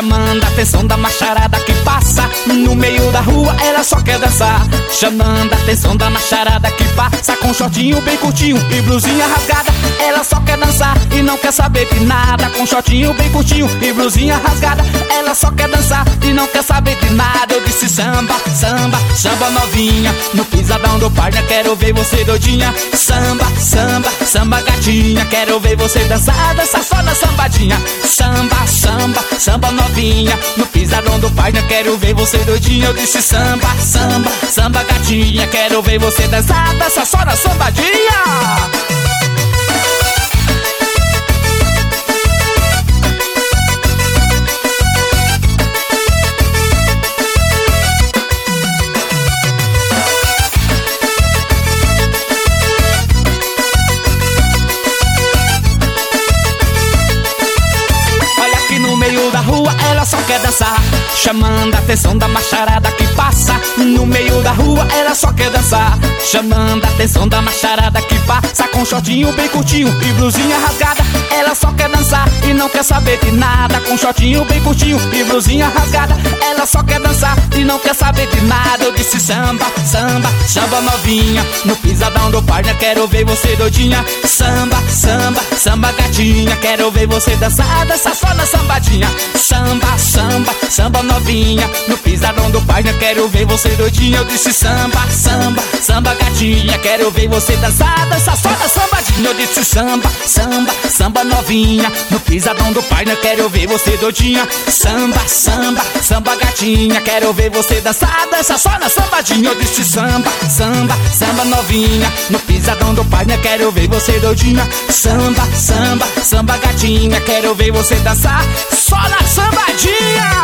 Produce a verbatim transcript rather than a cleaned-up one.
chamando a atenção da macharada que passa no meio da rua, ela só quer dançar. Chamando a atenção da macharada que passa com shortinho bem curtinho e blusinha rasgada, ela só quer dançar e não quer saber de nada. Com shortinho bem curtinho e blusinha rasgada, ela só quer dançar e não quer saber de nada. Eu disse samba, samba, samba novinha, no pisadão do partner, quero ver você doidinha. Samba, samba, samba gatinha, quero ver você dançar, dançar só na sambadinha. Samba, samba, samba novinha, no pisadão do partner, quero ver você doidinha. Eu disse samba, samba, samba gatinha, quero ver você dançar, dançar só na sambadinha. Da rua, ela só quer dançar, chamando a atenção da macharada que passa no meio da rua, ela só quer dançar. Chamando a atenção da macharada que passa com shortinho bem curtinho e blusinha rasgada, ela só quer dançar e não quer saber de nada. Com shortinho bem curtinho e blusinha rasgada, ela só quer dançar e não quer saber de nada. Eu disse samba, samba, samba novinha, no pisadão do partner, quero ver você doidinha. Samba, samba, samba gatinha, quero ver você dançar, dançar só na sambadinha. Samba, samba, samba novinha, no pisadão do partner, quero ver você doidinha. Eu disse samba, samba, samba gatinha, quero ver você dançar, dançar só na sambadinha. Eu disse samba, samba, samba novinha, no pisadão do partner, quero ver você doidinha. Samba, samba, samba gatinha, quero ver você dançar, dançar só na sambadinha. Eu disse samba, samba, samba novinha, no pisadão do partner, quero ver você doidinha. Samba, samba, samba gatinha, quero ver você dançar só na sambadinha.